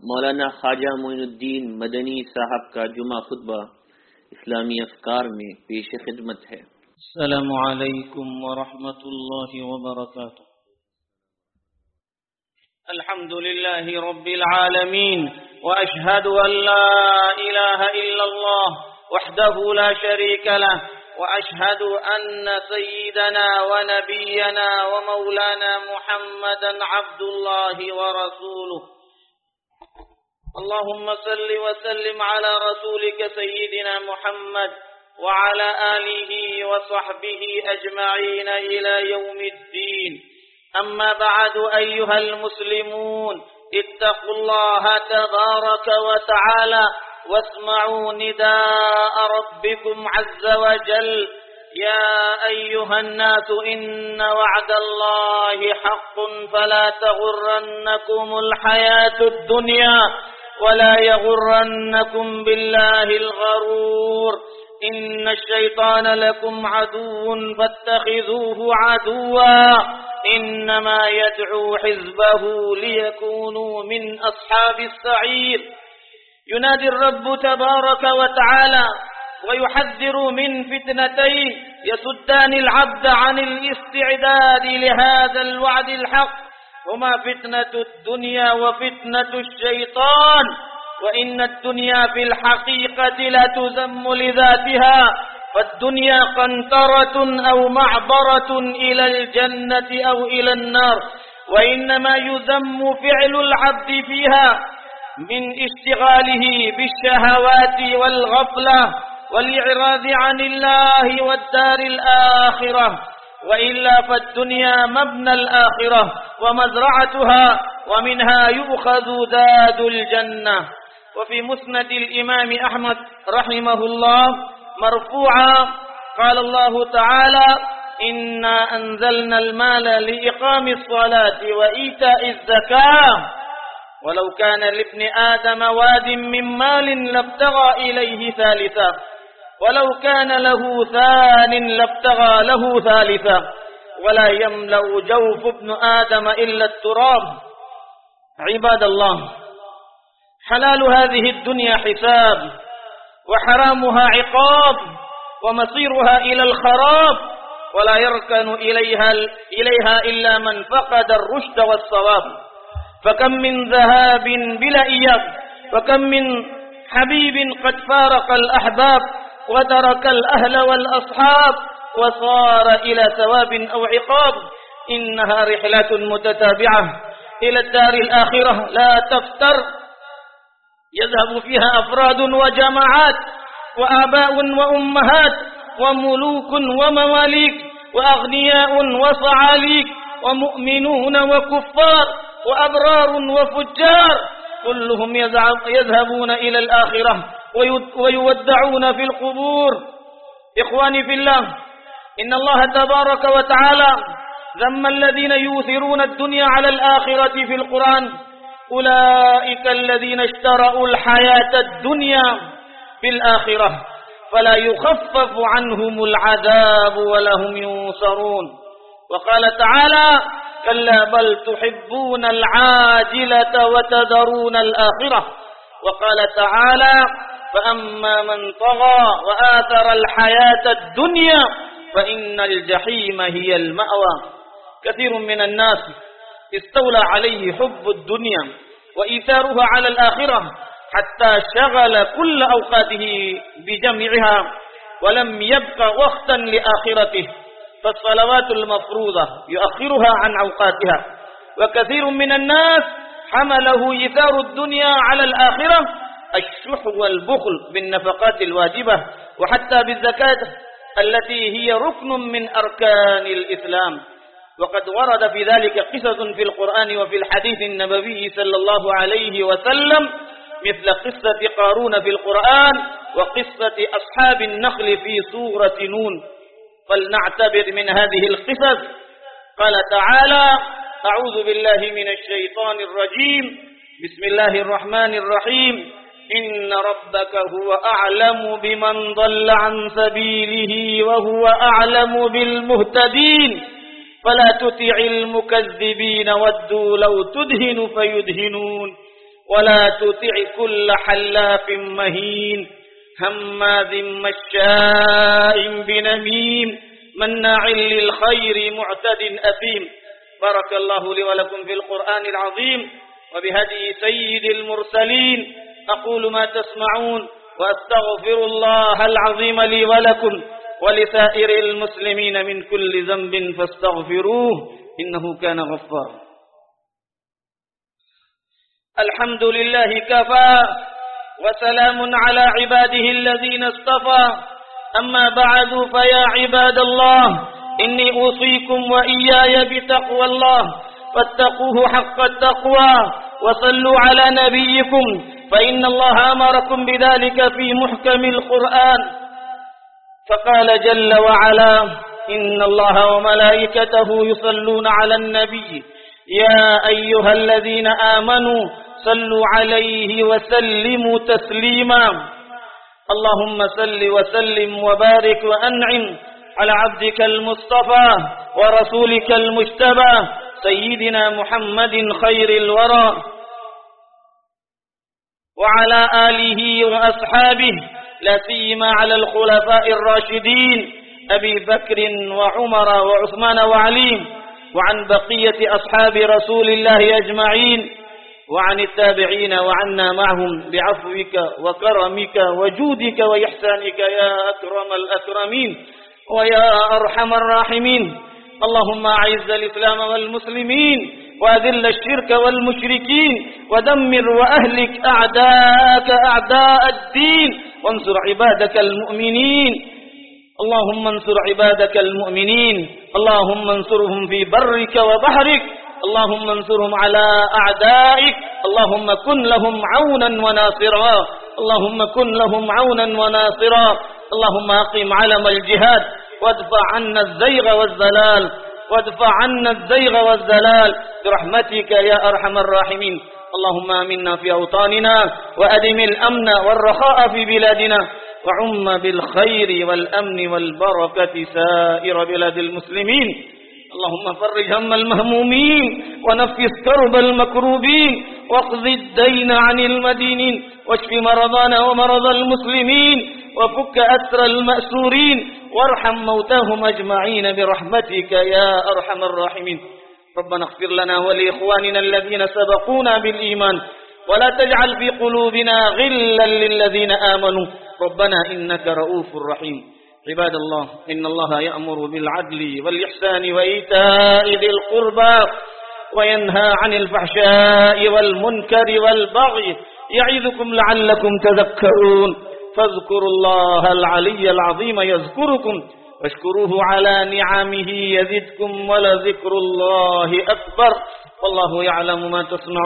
मौलाना ख्वाजा मोइनुद्दीन मदनी साहब का जुमा खुतबा इस्लामी अफकार में पेश खिदमत है। अस्सलामु अलैकुम व रहमतुल्लाहि व बरकातुहू। अल्हम्दुलिल्लाहि रब्बिल आलमीन व अशहदु अन ला इलाहा इल्लल्लाह वहदहु ला शरीका लह व अशहदु अन्न सय्यिदना व नबियना व मौलाना मुहम्मदन अब्दुल्लाहि व रसूलुहु। اللهم صل وسلم على رسولك سيدنا محمد وعلى آله وصحبه أجمعين إلى يوم الدين. أما بعد أيها المسلمون، اتقوا الله تبارك وتعالى واسمعوا نداء ربكم عز وجل. يا أيها الناس إن وعد الله حق فلا تغرنكم الحياة الدنيا ولا يغرنكم بالله الغرور. إن الشيطان لكم عدو فاتخذوه عدوا إنما يدعو حزبه ليكونوا من أصحاب السعير. ينادي الرب تبارك وتعالى ويحذر من فتنتين يسدان العبد عن الاستعداد لهذا الوعد الحق، هما فتنة الدنيا وفتنة الشيطان. وإن الدنيا في الحقيقة لا تذم لذاتها، فالدنيا قنطرة أو معبرة إلى الجنة أو إلى النار، وإنما يذم فعل العبد فيها من اشتغاله بالشهوات والغفلة والإعراض عن الله والدار الآخرة، وإلا فالدنيا مبنى الآخرة ومزرعتها، ومنها يؤخذ زاد الجنة. وفي مسند الإمام أحمد رحمه الله مرفوعا قال الله تعالى: إنا أنزلنا المال لإقام الصلاة وإيتاء الزكاة، ولو كان لابن آدم واد من مال لابتغى إليه ثالثا، ولو كان له ثان لابتغى له ثالثا، ولا يملأ جوف ابن آدم إلا التراب. عباد الله، حلال هذه الدنيا حساب، وحرامها عقاب، ومصيرها إلى الخراب، ولا يركن إليها إلا من فقد الرشد والصواب. فكم من ذهاب بلا إياب، وكم من حبيب قد فارق الأحباب وترك الأهل والأصحاب وصار إلى ثواب أو عقاب. إنها رحلات متتابعة إلى الدار الآخرة لا تفتر، يذهب فيها أفراد وجماعات وآباء وأمهات وملوك ومماليك وأغنياء وصعاليك ومؤمنون وكفار وأبرار وفجار، كلهم يذهبون إلى الآخرة ويودعون في القبور. إخواني في الله، إن الله تبارك وتعالى ذم الذين يؤثرون الدنيا على الآخرة في القرآن. أولئك الذين اشتروا الحياة الدنيا في الآخرة فلا يخفف عنهم العذاب ولا هم ينصرون. وقال تعالى: كلا بل تحبون العاجلة وتذرون الآخرة. وقال تعالى: فأما من طغى وآثر الحياة الدنيا فإن الجحيم هي المأوى. كثير من الناس استولى عليه حب الدنيا وإيثارها على الآخرة حتى شغل كل أوقاته بجمعها ولم يبق وقتا لآخرته، فالصلوات المفروضة يؤخرها عن أوقاتها. وكثير من الناس حمله إيثار الدنيا على الآخرة الشح والبخل بالنفقات الواجبة وحتى بالزكاة التي هي ركن من أركان الإسلام. وقد ورد في ذلك قصص في القرآن وفي الحديث النبوي صلى الله عليه وسلم، مثل قصة قارون في القرآن وقصة أصحاب النخل في سورة نون. فلنعتبر من هذه القصص. قال تعالى: أعوذ بالله من الشيطان الرجيم، بسم الله الرحمن الرحيم: إن ربك هو أعلم بمن ضل عن سبيله وهو أعلم بالمهتدين، فلا تطع المكذبين ودوا لو تدهن فيدهنون ولا تطع كل حلاف مهين هماز مشاء بنميم مناع للخير معتد أثيم. بارك الله لي ولكم في القرآن العظيم وبهدي سيد المرسلين. أقول ما تسمعون وأستغفر الله العظيم لي ولكم ولسائر المسلمين من كل ذنب فاستغفروه إنه كان غفارا. الحمد لله كفى وسلام على عباده الذين اصطفى. أما بعد فيا عباد الله إني أوصيكم وإياي بتقوى الله فاتقوه حق التقوى وصلوا على نبيكم فإن الله أمركم بذلك في محكم القرآن. فقال جل وعلا إن الله وملائكته يصلون على النبي يا أيها الذين آمنوا صلوا عليه وسلموا تسليما. اللهم صل وسلم وبارك وأنعم على عبدك المصطفى ورسولك المجتبى سيدنا محمد خير الورى وعلى آله وأصحابه لا سيما على الخلفاء الراشدين أبي بكر وعمر وعثمان وعلي وعن بقية أصحاب رسول الله أجمعين وعن التابعين وعنا معهم بعفوك وكرمك وجودك وإحسانك يا أكرم الأكرمين ويا أرحم الراحمين. اللهم أعز الإسلام والمسلمين وأذل الشرك والمشركين ودمر وأهلك أعداءك أعداء الدين وانصر عبادك المؤمنين. اللهم انصر عبادك المؤمنين. اللهم انصرهم في برك وبحرك. اللهم انصرهم على أعدائك. اللهم كن لهم عونا وناصرا. اللهم كن لهم عونا وناصرا. اللهم أقم علم الجهاد وادفع عنا الزيغ والزلال وادفع عنا الزيغ والزلال برحمتك يا أرحم الراحمين. اللهم آمنا في أوطاننا وأدم الأمن والرخاء في بلادنا وعم بالخير والأمن والبركة سائر بلاد المسلمين. اللهم فرج هم المهمومين ونفس كرب المكروبين واقض الدين عن المدينين واشف مرضانا ومرضى المسلمين وفك أسر المأسورين وارحم موتاهم أجمعين برحمتك يا أرحم الراحمين. ربنا اغفر لنا ولإخواننا الذين سبقونا بالإيمان ولا تجعل في قلوبنا غلا للذين آمنوا ربنا إنك رؤوف رحيم. عباد الله إن الله يأمر بالعدل والإحسان وإيتاء ذي القربى وينهى عن الفحشاء والمنكر والبغي يعظكم لعلكم تذكرون. فاذكروا الله العلي العظيم يذكركم واشكروه على نعمه يزدكم ولذكر الله أكبر والله يعلم ما تصنعون.